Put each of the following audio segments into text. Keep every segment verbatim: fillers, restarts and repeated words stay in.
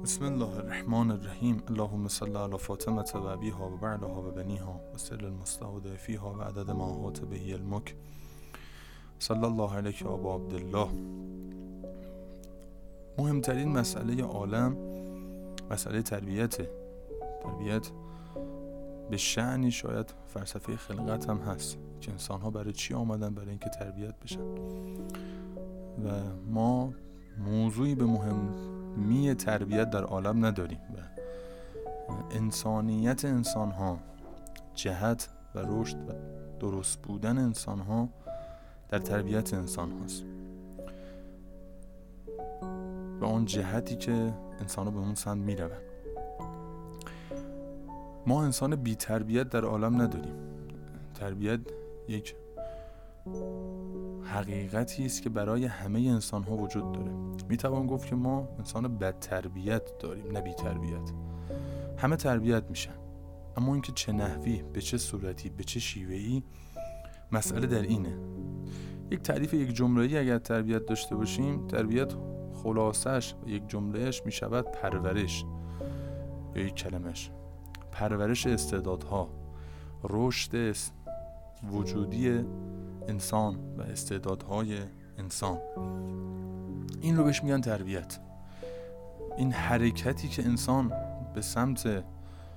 بسم الله الرحمن الرحیم. اللهم صل علی فاطمه و ابیها و بعلها و بنیها و سر المستودع فیها و عدد ما احاط به علمک. صلی الله علیک یا ابا عبدالله. مهمترین مسئله عالم مسئله تربیت تربیت به شأنی شاید فلسفه خلقت هم هست که انسان ها برای چی آمدن؟ برای اینکه تربیت بشن. و ما موضوعی به مهمی تربیت در عالم نداریم و انسانیت انسان ها، جهت و رشد و درست بودن انسان ها در تربیت انسان هاست و اون جهتی که انسان ها به اون سمت می روند. ما انسان بی تربیت در عالم نداریم. تربیت یک حقیقتی است که برای همه انسان ها وجود داره. می توان گفت که ما انسان بد تربیت داریم، نه بی تربیت. همه تربیت میشن، اما اینکه چه نحوی، به چه صورتی، به چه شیوهی، مسئله در اینه. یک تعریف یک جمله‌ای اگر تربیت داشته باشیم، تربیت خلاصش و یک جملهش می شود پرورش، یا یک کلمش پرورش استعدادها، رشد وجودی انسان و استعدادهای انسان. این رو بهش میگن تربیت. این حرکتی که انسان به سمت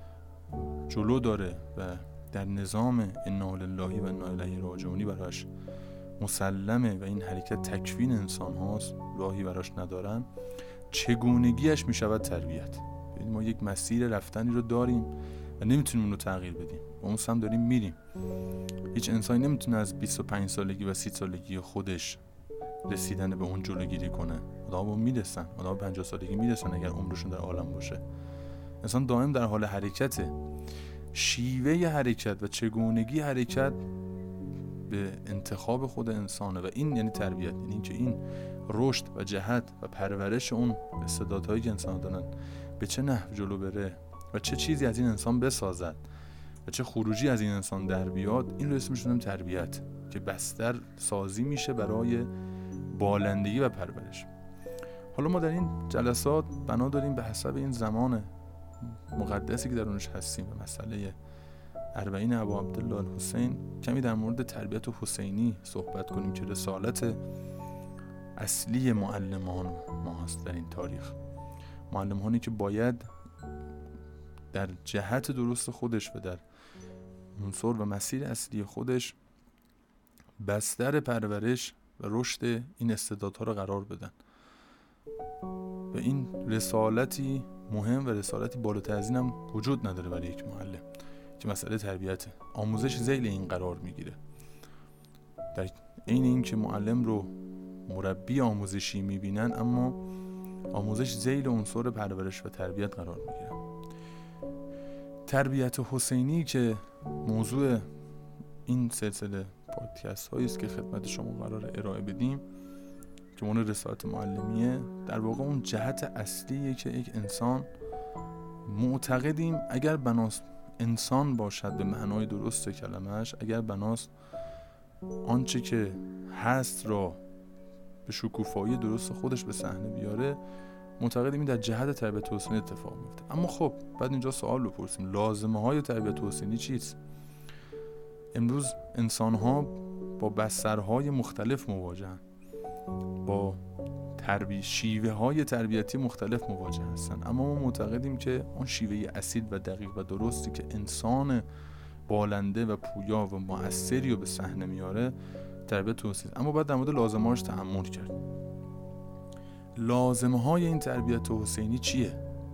جلو داره و در نظام انا لله و انا الیه راجعون براش مسلمه و این حرکت تکوین انسان هاست، راهی براش ندارن، چگونگیش میشود تربیت. یعنی ما یک مسیر رفتنی رو داریم و نمیتونیم اون رو تغییر بدیم، با اون سمت داریم میریم. هیچ انسانی نمیتونه از بیست و پنج سالگی و سی سالگی خودش رسیدن به اون جلوگیری کنه. آدم‌ها میرسن، آدم‌ها پنجاه سالگی میرسن اگر عمرشون در عالم باشه. انسان دائم در حال حرکته. شیوه حرکت و چگونگی حرکت به انتخاب خود انسانه و این یعنی تربیت. یعنی اینکه این رشد و جهت و پرورش اون استعدادهایی که انسان دارن به چه نحو جلو بره و چه چیزی از این انسان بسازد و چه خروجی از این انسان در بیاد، این رو اسمش میذاریم تربیت، که بستر سازی میشه برای بالندگی و پرورش. حالا ما در این جلسات بنا داریم به حسب این زمان مقدسی که در اونش هستیم و مسئله اربعین ابا عبدالله الحسین، کمی در مورد تربیت حسینی صحبت کنیم که رسالت اصلی معلمان ما هست در این تاریخ. معلمانی که باید در جهت درست خودش و در عنصر و مسیر اصلی خودش بستر پرورش و رشد این استعدادها رو قرار بدن. و این رسالتی مهم و رسالتی بالاتر از این هم وجود نداره برای یک معلم که مسئله تربیته. آموزش ذیل این قرار میگیره. در این این که معلم رو مربی آموزشی میبینن، اما آموزش ذیل عنصر پرورش و تربیت قرار میگیره. تربیت حسینی که موضوع این سلسله پادکست هایی است که خدمت شما قرار ارائه بدیم، که اون رسالت معلمیه، در واقع اون جهت اصلیه که یک انسان معتقدیم اگر بناست انسان باشد به معنای درست کلمش، اگر بناست آنچه که هست را به شکوفایی درست خودش به صحنه بیاره، معتقدیم این در جهت تربیت حسینی اتفاق میفته. اما خب بعد اینجا سوال بپرسیم، لازمه های تربیت حسینی چیست؟ امروز انسان ها با بسترهای مختلف مواجهن، با تربیت شیوه های تربیتی مختلف مواجه هستن، اما ما معتقدیم که اون شیوه اصیل و دقیق و درستی که انسان بالنده و پویا و مؤثری رو به صحنه میاره تربیت حسینی. اما بعد در مورد لازمه‌هاش تأمل کرد. لازمه های این تربیت حسینی چیه؟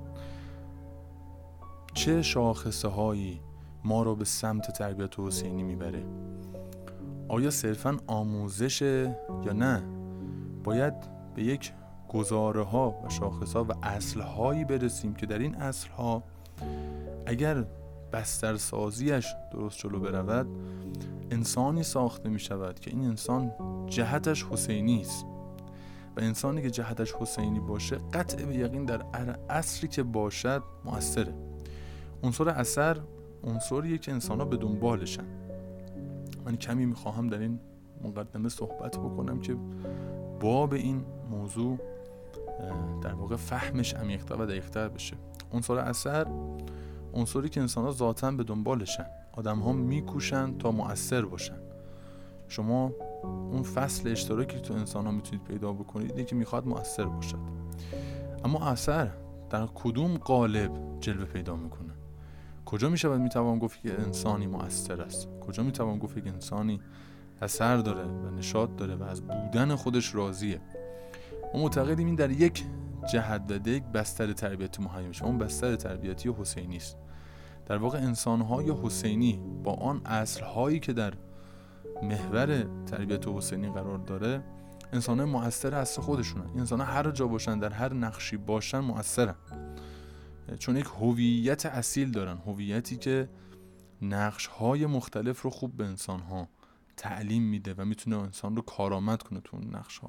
چه شاخصه هایی ما رو به سمت تربیت حسینی میبره؟ آیا صرفاً آموزشه یا نه؟ باید به یک گزاره ها و شاخص ها و اصل هایی برسیم که در این اصل ها اگر بسترسازیش درست جلو برود، انسانی ساخته می شود که این انسان جهتش حسینی است. و انسانی که جهتش حسینی باشه قطع به یقین در عصری که باشد مؤثره. عنصر اثر عنصریه که انسان ها به دنبالشن. من کمی میخواهم در این مقدمه صحبت بکنم که باب این موضوع در واقع فهمش عمیق‌تر و دقیق‌تر بشه. عنصر اثر عنصری که انسان‌ها ذاتاً به دنبالشن، آدم‌ها میکوشن تا مؤثر باشن. شما اون فصل اشتراکی تو انسان‌ها میتونید پیدا بکنید اینه که میخواد مؤثر باشد. اما اثر در کدوم قالب جلوه پیدا میکنه؟ کجا میشود میتوان گفت که انسانی مؤثر است؟ کجا میتوان گفت که انسانی اثر داره و نشاط داره و از بودن خودش راضیه؟ ما معتقدیم این در یک جهت و در یک بستر تربیتی مهیا میشه. اون بستر تربیتی حسینی است. در واقع انسان‌های حسینی با آن اصل‌هایی که در محور تربیت حسینی قرار داره، انسان‌های مؤثر اصل خودشونن. انسان‌ها هر جا باشن، در هر نقشی باشن، مؤثرن، چون یک هویت اصیل دارن، هویتی که نقش‌های مختلف رو خوب به انسان‌ها تعلیم میده و میتونه انسان رو کارآمد کنه تو اون نقش‌ها.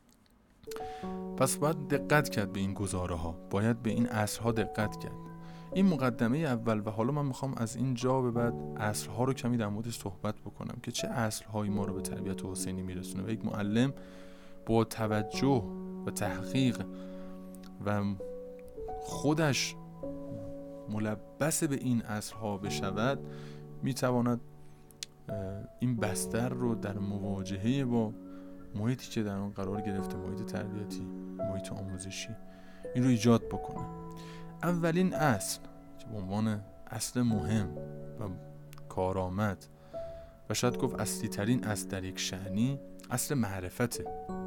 پس باید دقت کرد به این گزاره‌ها، باید به این اصل‌ها دقت کرد. این مقدمه اول و حالا من میخوام از این جا به بعد اصل‌ها رو کمی در موردش صحبت بکنم که چه اصل‌هایی ما رو به تربیت حسینی میرسونه و یک معلم با توجه و تحقیق و خودش ملبس به این اصل‌ها بشود میتواند این بستر رو در مواجهه با محیطی که در اون قرار گرفته، محیط تربیتی، محیط آموزشی، این رو ایجاد بکنه. اولین اصل که به عنوان اصل مهم و کارآمد و شاید گفت اصلی ترین اصل در یک شأنی، اصل معرفته.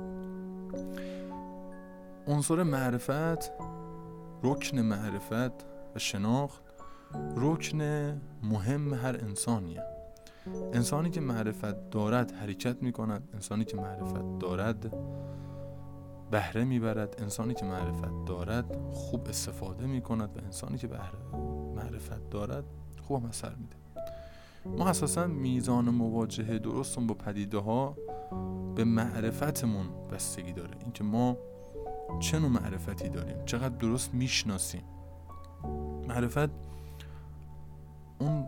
عنصر معرفت، رکن معرفت و شناخت رکن مهم هر انسانیه. انسانی که معرفت دارد حرکت می کند، انسانی که معرفت دارد بهره می برد، انسانی که معرفت دارد خوب استفاده می کند و انسانی که بهره معرفت دارد خوب اثر می ده. ما اساسا میزان مواجهه درستون با پدیده ها به معرفتمون بستگی داره، اینکه ما چه نوع معرفتی داریم، چقدر درست میشناسیم. معرفت اون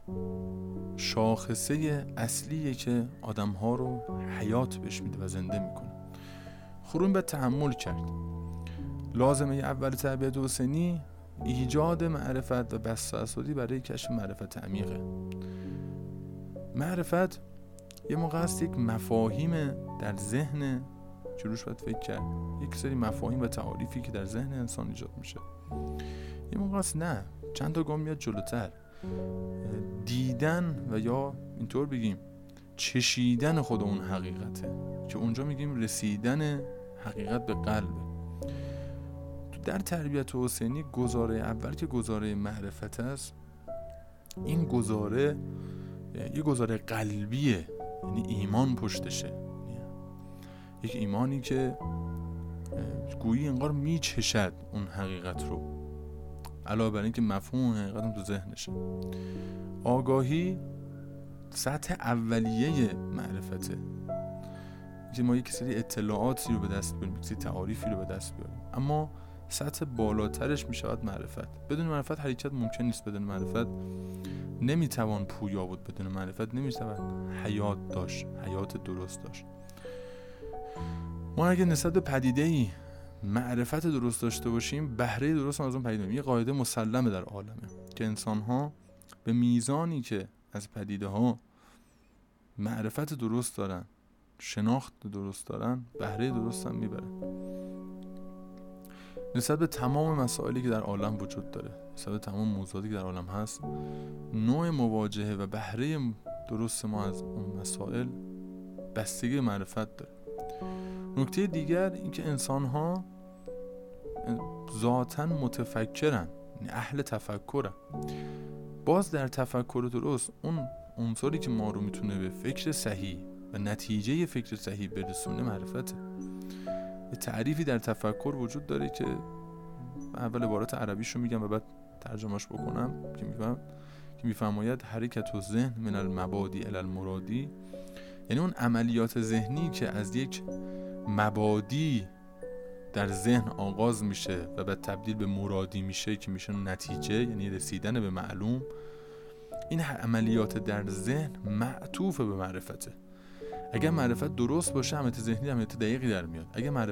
شاخصه اصلیه که آدم ها رو حیات بهش میده و زنده میکنه. خورون به تحمل کرد. لازمه اول تربیت حسینی ایجاد معرفت و بسط اساسی برای کشف معرفت عمیقه. معرفت یه موقع است یک مفاهیم در ذهن که روش باید فکر کرد، یک سری مفاهیم و تعاریفی که در ذهن انسان ایجاد میشه. یه موقع است نه، چند تا گام میاد جلوتر، دیدن و یا اینطور بگیم چشیدن خود اون حقیقته که اونجا میگیم رسیدن حقیقت به قلب. تو در تربیت حسینی گزاره اول که گزاره معرفت است، این گزاره یه گزاره قلبیه، یعنی ایمان پشتشه، یک ایمانی که گویی انگار میچشد اون حقیقت رو، علاوه بر این که مفهوم حقیقت هم تو ذهنشه. آگاهی سطح اولیه معرفته که ما یک سری اطلاعاتی رو به دست بیاریم، یک سری تعاریفی رو به دست بیاریم، اما سطح بالاترش میشود معرفت. بدون معرفت حرکت ممکن نیست، بدون معرفت نمیتوان پویا بود، بدون معرفت نمیتوان حیات داشت، حیات درست داشت. ما اگه نسبت به پدیده‌ای معرفت درست داشته باشیم، بهره درست از اون پدیده میگیم. یه قاعده مسلمه در عالمه که انسان‌ها به میزانی که از پدیده‌ها معرفت درست دارن، شناخت درست دارن، بهره درست هم میبرن. نسبت به تمام مسائلی که در عالم وجود داره، نسبت به تمام موضوعاتی که در عالم هست، نوع مواجهه و بهره درست ما از اون مسائل بستگی معرفت داره. نکته دیگر این که انسان‌ها ذاتاً متفکرن، یعنی اهل تفکرن. باز در تفکر درست اون عنصری که ما رو میتونه به فکر صحیح و نتیجه فکر صحیح برسونه معرفته. یه تعریفی در تفکر وجود داره که اول عبارات عربیشو میگم و بعد ترجمهش بکنم که میفهم که میفرماید حرکت و ذهن من المبادی الی المرادی، یعنی اون عملیات ذهنی که از یک مبادی در ذهن آغاز میشه و بعد تبدیل به مرادی میشه که میشه نتیجه، یعنی رسیدن به معلوم. این عملیات در ذهن معطوف به معرفته. اگر معرفت درست باشه عملیات ذهنی عملیات دقیقی در میاد. اگر معرفت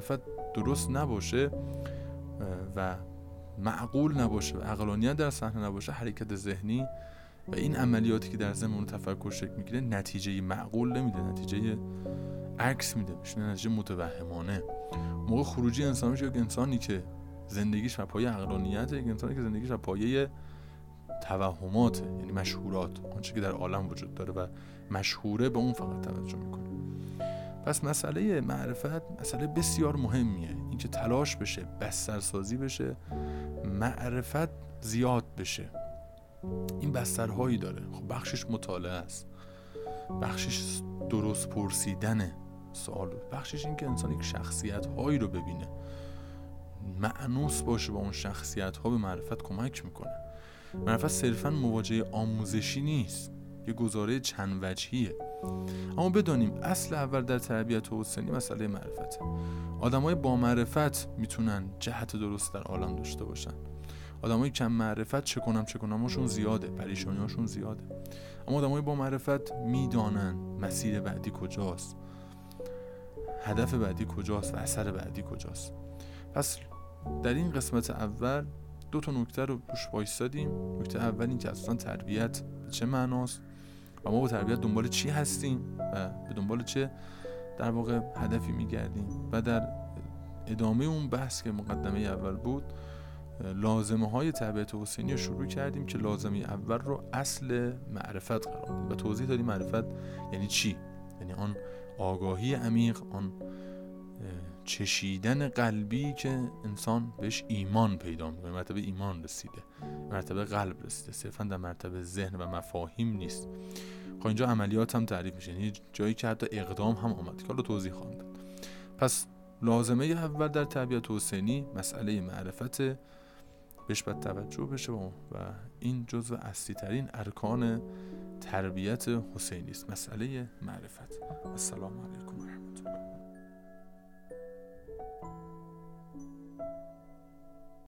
درست نباشه و معقول نباشه و عقلانیت در صحنه نباشه، حرکت ذهنی و این عملیاتی که در ذهن تفکر شکل میگیره نتیجه معقول نمیده، نتیجه عکس میده، میشه نتیجه متوهمانه. موقع خروجی انسان میشه یک انسانی که زندگیش بر پایه عقلانیته، یک انسانی که زندگیش بر پایه توهماته، یعنی مشهورات، آنچه که در عالم وجود داره و مشهوره به اون فقط توجه میکنه. پس مسئله معرفت مسئله بسیار مهمیه، اینکه تلاش بشه، بسترسازی بشه، معرفت زیاد بشه. این بسترهایی داره. خب بخشش مطالعه است، بخشش درست پرسیدن سوال، بخشش این که انسان یک شخصیت هایی رو ببینه، مأنوس باشه با اون شخصیت ها، به معرفت کمک میکنه. معرفت صرفاً مواجهه آموزشی نیست، یه گزاره چند وجهیه. اما بدانیم اصل اول در تربیت حسینی مسئله معرفته. آدمای با معرفت میتونن جهت درست در عالم داشته باشن. آدمای کم معرفت چه کنم چه کنم هاشون زیاده، پریشانیاشون زیاده. اما آدمای با معرفت میدانن مسیر بعدی کجاست، هدف بعدی کجاست و اثر بعدی کجاست. پس در این قسمت اول دو تا نکته رو روش وایسادیم. نکته اول این که اصلا تربیت به چه معناست و ما با تربیت دنبال چی هستیم و به دنبال چه در واقع هدفی میگردیم، و در ادامه اون بحث که مقدمه اول بود لازمه های تربیت حسینی رو شروع کردیم که لازمه اول رو اصل معرفت قرار دادیم و توضیح دادیم معرفت یعنی چی. یعنی آن آگاهی عمیق، آن چشیدن قلبی که انسان بهش ایمان پیدا میکنه، مرتبه ایمان رسیده، مرتبه قلب رسیده، صرفا در مرتبه ذهن و مفاهیم نیست. خب اینجا عملیات هم تعریف میشه، یعنی جایی که حتی اقدام هم اومد که حالا توضیح خواهم داد. پس لازمه اول در تربیت حسینی مسئله معرفت، بهش باید توجه بشه و این جزو اصلی ترین ارکان تربیت حسینی است، مسئله معرفت. السلام علیکم و رحمت الله.